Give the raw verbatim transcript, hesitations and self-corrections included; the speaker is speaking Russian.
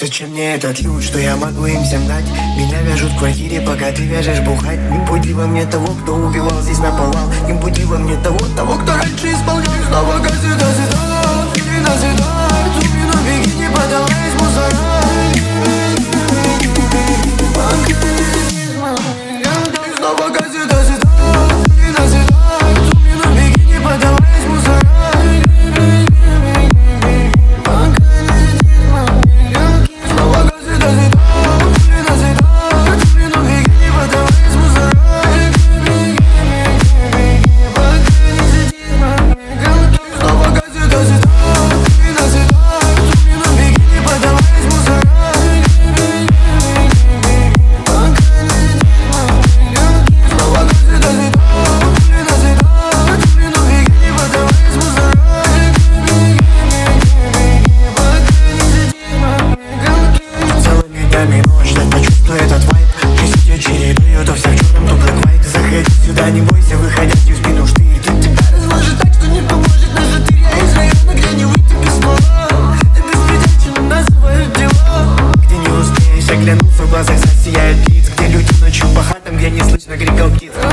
Зачем мне этот ключ, что я могу им всем дать? Меня вяжут в квартире, пока ты вяжешь бухать. Не буди во мне того, кто убивал, здесь наповал. Не буди во мне того, того, кто раньше исполнял. Снова газы, газы, да, и назидает. Зумину беги, не подаваясь, мусора. Снова газы, газы, да, и назидает. Зумину беги, не подаваясь, мусора. Не бойся выходить в спину штырь. Тут тебя разложит так, что не поможет наш штырь. Я из района, где не выйти без слова. Ты беспредельчиво называют дела. Где не успеешь оглянуться, в глазах засияют лиц. Где люди ночью по хатам, где не слышно криков птиц.